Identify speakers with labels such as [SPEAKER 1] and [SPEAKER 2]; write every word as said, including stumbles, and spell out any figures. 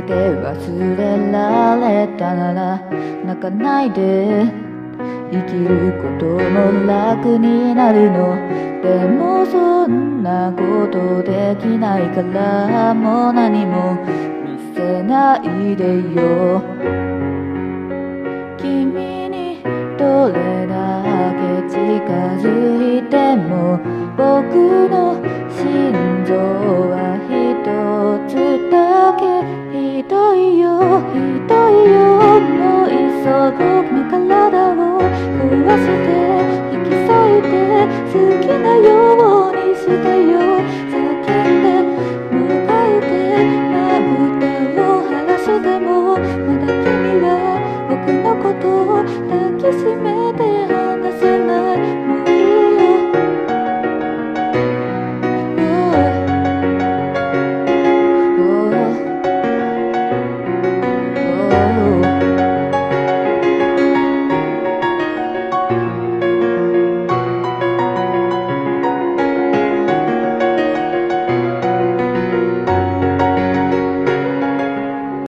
[SPEAKER 1] て忘れられたなら泣かないで生きることも楽になるの。でもそんなことできないからもう何も見せないでよ。君にどれだけ近づいても僕の心臓は一つだけ。ひどいよひどいよ、もういっそ僕の体を壊して引き裂いて好きなようにしてよ。